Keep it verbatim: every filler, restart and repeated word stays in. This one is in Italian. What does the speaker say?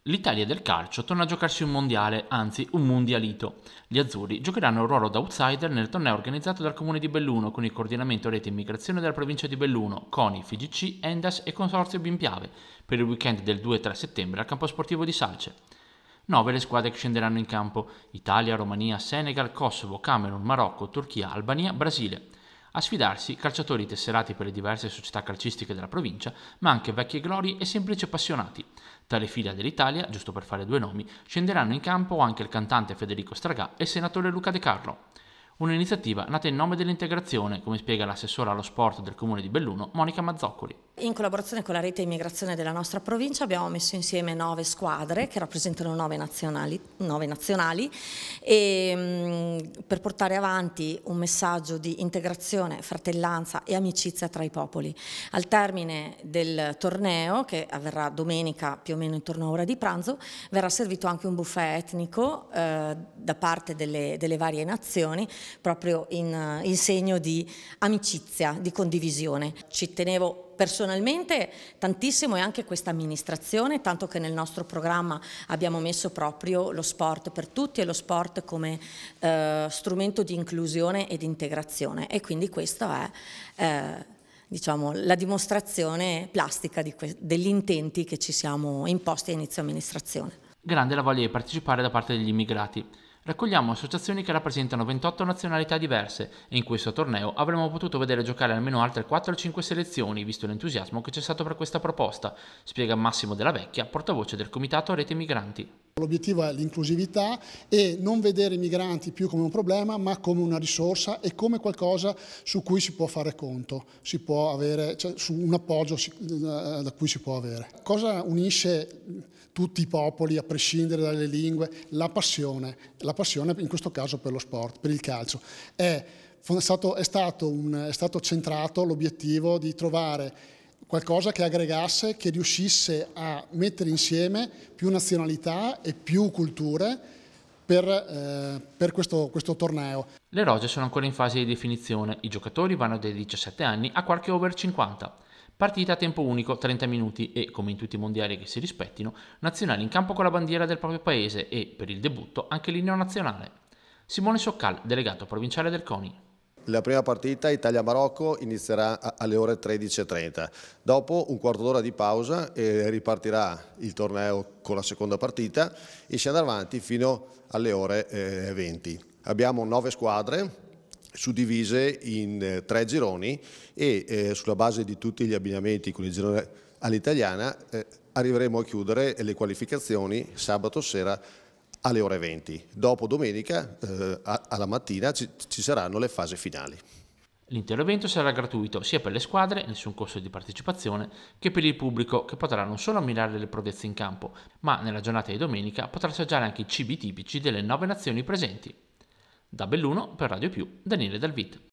L'Italia del calcio torna a giocarsi un mondiale, anzi un mundialito. Gli azzurri giocheranno un ruolo da outsider nel torneo organizzato dal comune di Belluno con il coordinamento rete immigrazione della provincia di Belluno, CONI, F G C, Endas e Consorzio Bimpiave per il weekend del due e tre settembre al campo sportivo di Salce. Nove le squadre che scenderanno in campo: Italia, Romania, Senegal, Kosovo, Camerun, Marocco, Turchia, Albania, Brasile. A sfidarsi calciatori tesserati per le diverse società calcistiche della provincia, ma anche vecchie glorie e semplici appassionati. Tra le file dell'Italia, giusto per fare due nomi, scenderanno in campo anche il cantante Federico Stragà e il senatore Luca De Carlo. Un'iniziativa nata in nome dell'integrazione, come spiega l'assessora allo sport del comune di Belluno, Monica Mazzoccoli. In collaborazione con la rete immigrazione della nostra provincia abbiamo messo insieme nove squadre che rappresentano nove nazionali, nove nazionali e, mh, per portare avanti un messaggio di integrazione, fratellanza e amicizia tra i popoli. Al termine del torneo, che avverrà domenica più o meno intorno a ora di pranzo, verrà servito anche un buffet etnico eh, da parte delle, delle varie nazioni, proprio in, in segno di amicizia, di condivisione. Ci tenevo personalmente tantissimo e anche questa amministrazione, tanto che nel nostro programma abbiamo messo proprio lo sport per tutti e lo sport come eh, strumento di inclusione e di integrazione, e quindi questa è eh, diciamo, la dimostrazione plastica di degli intenti che ci siamo imposti a inizio amministrazione. Grande la voglia di partecipare da parte degli immigrati. Raccogliamo associazioni che rappresentano ventotto nazionalità diverse e in questo torneo avremmo potuto vedere giocare almeno altre quattro o cinque selezioni, visto l'entusiasmo che c'è stato per questa proposta, spiega Massimo Della Vecchia, portavoce del Comitato Rete Migranti. L'obiettivo è l'inclusività e non vedere i migranti più come un problema, ma come una risorsa e come qualcosa su cui si può fare conto, si può avere, cioè su un appoggio da cui si può avere. Cosa unisce tutti i popoli, a prescindere dalle lingue? La passione, la passione in questo caso per lo sport, per il calcio. È stato, è stato, un, è stato centrato l'obiettivo di trovare qualcosa che aggregasse, che riuscisse a mettere insieme più nazionalità e più culture per, eh, per questo, questo torneo. Le rose sono ancora in fase di definizione, i giocatori vanno dai diciassette anni a qualche over cinquanta. Partita a tempo unico, trenta minuti e, come in tutti i mondiali che si rispettino, nazionali in campo con la bandiera del proprio paese e, per il debutto, anche l'inno nazionale. Simone Soccal, delegato provinciale del CONI. La prima partita Italia-Marocco inizierà alle ore tredici e trenta. Dopo un quarto d'ora di pausa e ripartirà il torneo con la seconda partita e si andrà avanti fino alle ore venti. Abbiamo nove squadre suddivise in tre gironi e eh, sulla base di tutti gli abbinamenti con il girone all'italiana eh, arriveremo a chiudere le qualificazioni sabato sera alle ore venti. Dopo domenica eh, alla mattina ci, ci saranno le fasi finali. L'intero evento sarà gratuito sia per le squadre, nessun costo di partecipazione, che per il pubblico, che potrà non solo ammirare le prodezze in campo, ma nella giornata di domenica potrà assaggiare anche i cibi tipici delle nove nazioni presenti. Da Belluno, per Radio Più, Daniele Dalvit.